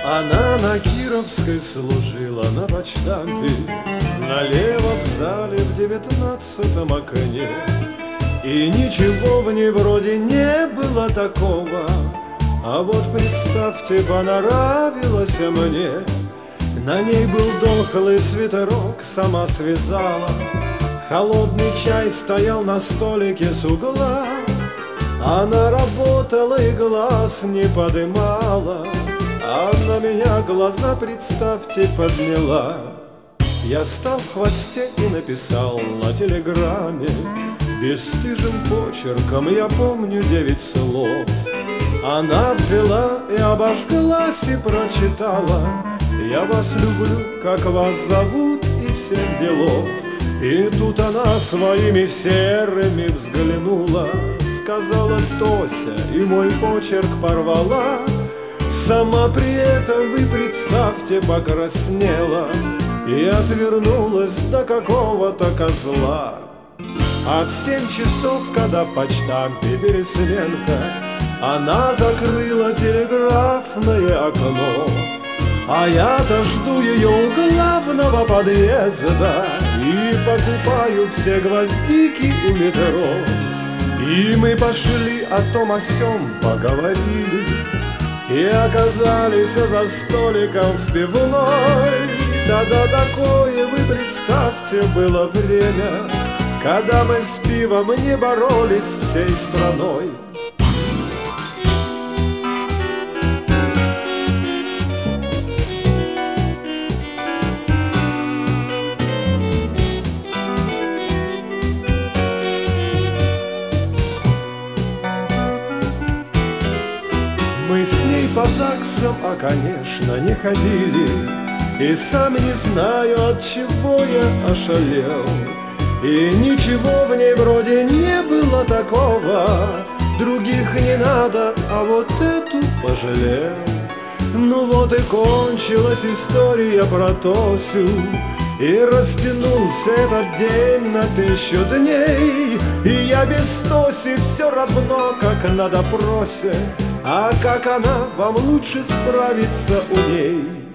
Она на Кировской служила на почтампе, налево в зале в 19-м окне. И ничего в ней вроде не было такого, а вот представьте, понравилась мне. На ней был дохлый свитерок, сама связала. Холодный чай стоял на столике с угла. Она работала и глаз не подымала, а на меня глаза, представьте, подняла. Я стал в хвосте и написал на телеграмме бесстыжим почерком, я помню 9 слов. Она взяла и обожглась и прочитала: я вас люблю, как вас зовут, и всех делов. И тут она своими серыми взглянула, сказала: Тося, и мой почерк порвала. Сама при этом, вы представьте, покраснела и отвернулась до какого-то козла. А в 7 часов, когда в почтампе пересменка, она закрыла телеграфное окно. А я-то жду ее у главного подъезда и покупаю все гвоздики у метро. И мы пошли о том о сём поговорили и оказались за столиком в пивной. Тогда такое, вы представьте, было время, когда мы с пивом не боролись всей страной. Мы с ней по ЗАГСам, конечно, не ходили, и сам не знаю, от чего я ошалел. И ничего в ней вроде не было такого, других не надо, а вот эту пожалел. Ну вот и кончилась история про Тосю, и растянулся этот день на 1000 дней. И я без Тоси все равно, как на допросе, а как она, вам лучше справиться у ней.